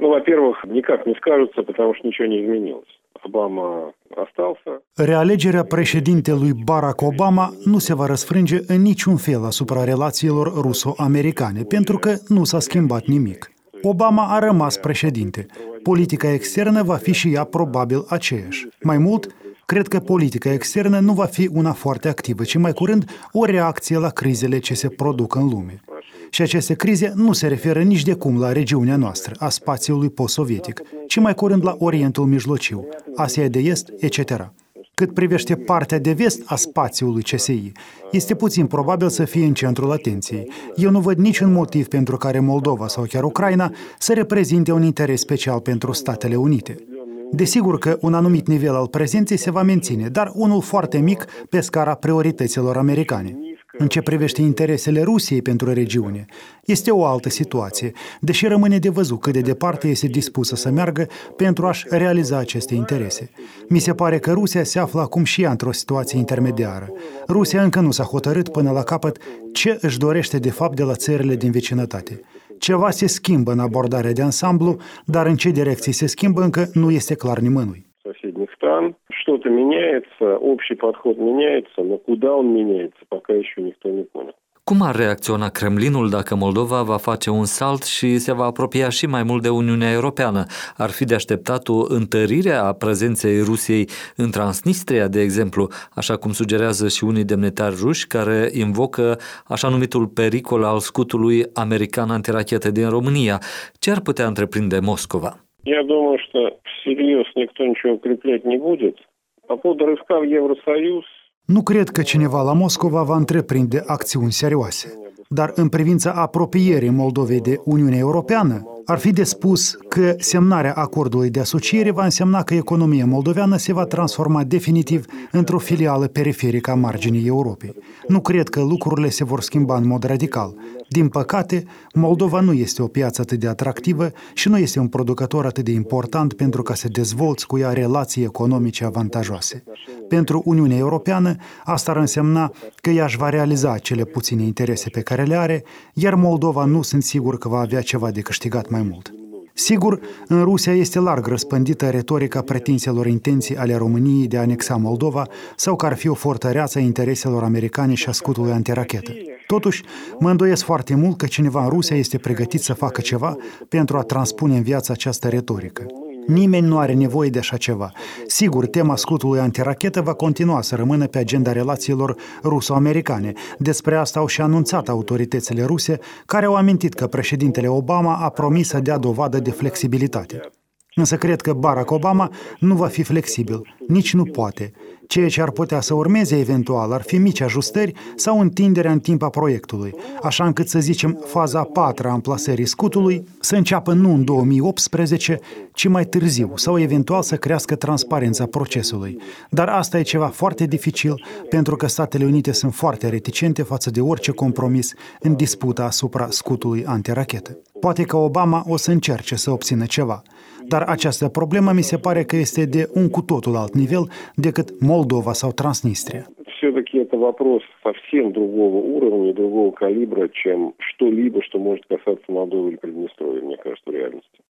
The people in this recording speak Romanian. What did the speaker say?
во-первых, никак не скажется, потому что ничего не изменилось. Obama остался. Realegerea președintelui Barack Obama nu se va răsfrânge în niciun fel asupra relațiilor ruso-americane, pentru că nu s-a schimbat nimic. Obama a rămas președinte. Politica externă va fi și ea probabil aceeași. Mai mult, cred că politica externă nu va fi una foarte activă, ci mai curând o reacție la crizele ce se produc în lume. Și aceste crize nu se referă nici de cum la regiunea noastră, a spațiului post-sovietic, ci mai curând la Orientul Mijlociu, Asia de Est, etc. Cât privește partea de vest a spațiului CSI, este puțin probabil să fie în centrul atenției. Eu nu văd niciun motiv pentru care Moldova sau chiar Ucraina să reprezinte un interes special pentru Statele Unite. Desigur că un anumit nivel al prezenței se va menține, dar unul foarte mic pe scara priorităților americane. În ce privește interesele Rusiei pentru regiune, este o altă situație, deși rămâne de văzut cât de departe este dispusă să meargă pentru a-și realiza aceste interese. Mi se pare că Rusia se află acum și ea într-o situație intermediară. Rusia încă nu s-a hotărât până la capăt ce își dorește de fapt de la țările din vecinătate. Ceva se schimbă în abordarea de ansamblu, dar în ce direcții se schimbă încă nu este clar nimănui. Что-то меняется, общий подход меняется, но куда он меняется, пока еще никто не понял. Cum ar reacționa Kremlinul dacă Moldova va face un salt și se va apropia și mai mult de Uniunea Europeană? Ar fi de așteptat o întărire a prezenței Rusiei în Transnistria, de exemplu, așa cum sugerează și unii demnitari ruși care invocă așa numitul pericol al scutului american antirachetă din România. Ce ar putea întreprinde Moscova? Я думаю, что всерьез никто ничего укреплять не будет. По поводу рывка в Евросоюз. Nu cred că cineva la Moscova va întreprinde acțiuni serioase. Dar în privința apropierii Moldovei de Uniunea Europeană, ar fi de spus că semnarea acordului de asociere va însemna că economia moldoveană se va transforma definitiv într-o filială periferică a marginii Europei. Nu cred că lucrurile se vor schimba în mod radical. Din păcate, Moldova nu este o piață atât de atractivă și nu este un producător atât de important pentru ca să dezvolți cu ea relații economice avantajoase. Pentru Uniunea Europeană, asta ar însemna că ea își va realiza cele puține interese pe care le are, iar Moldova nu sunt sigur că va avea ceva de câștigat mai mult. Sigur, în Rusia este larg răspândită retorica pretinselor intenții ale României de a anexa Moldova sau că ar fi o fortăreață a intereselor americane și a scutului antirachetă. Totuși, mă îndoiesc foarte mult că cineva în Rusia este pregătit să facă ceva pentru a transpune în viață această retorică. Nimeni nu are nevoie de așa ceva. Sigur, tema scutului antirachetă va continua să rămână pe agenda relațiilor ruso-americane. Despre asta au și anunțat autoritățile ruse, care au amintit că președintele Obama a promis să dea dovadă de flexibilitate. Însă cred că Barack Obama nu va fi flexibil, nici nu poate. Ceea ce ar putea să urmeze eventual ar fi mici ajustări sau întinderea în timp a proiectului, așa încât să zicem faza a patra a amplasării scutului să înceapă nu în 2018, ci mai târziu, sau eventual să crească transparența procesului. Dar asta e ceva foarte dificil, pentru că Statele Unite sunt foarte reticente față de orice compromis în disputa asupra scutului antirachetă. Poate că Obama o să încerce să obțină ceva, dar această problemă mi se pare că este de un cu totul alt nivel decât Moldova sau Transnistria. Все-таки это вопрос совсем другого уровня, другого калибра, чем что-либо, что может касаться Молдовы или Приднестровья, мне кажется, в реальности.